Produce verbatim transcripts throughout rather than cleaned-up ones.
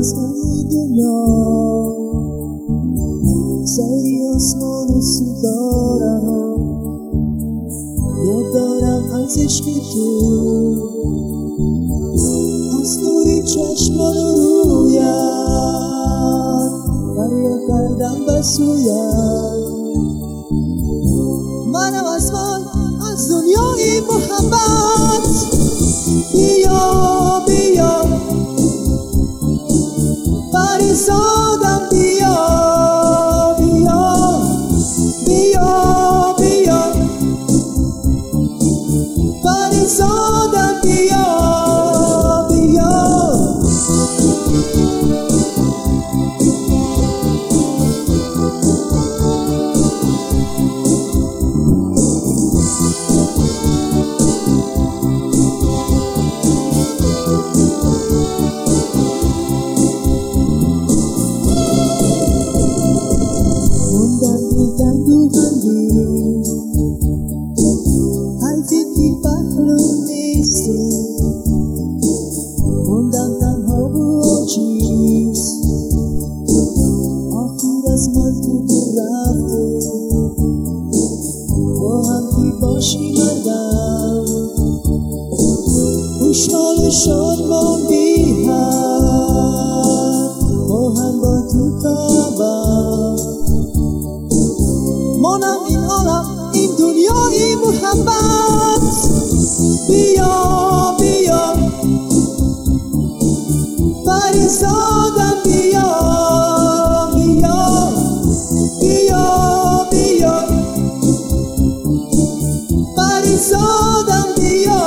آسمانی دنیا سری آسمان و ستاره ها یاد دارم از عشق تو از نوری چشمان رویت فریاد کردم به سویت منم آسمان از دنیای محبت بیا بیا پریزادم بیا بیا بیا بیا پریزادم بیا بیا خوشحال شادمان بی حد با هم با تو کعبه مانم این عالم این دنیای محبت بیا بیا پریزادم بیا بیا بیا بیا پریزادم بیا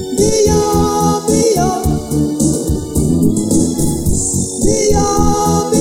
Bia, Bia,